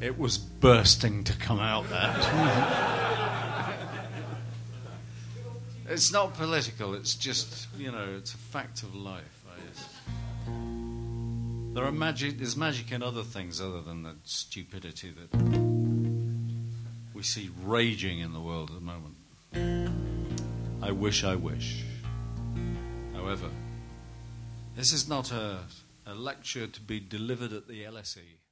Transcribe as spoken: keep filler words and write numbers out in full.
It was bursting to come out there. It's not political, it's just, you know, it's a fact of life. I just... There are magic, there's magic in other things other than that stupidity that we see raging in the world at the moment. I wish, I wish. However, this is not a, a lecture to be delivered at the L S E.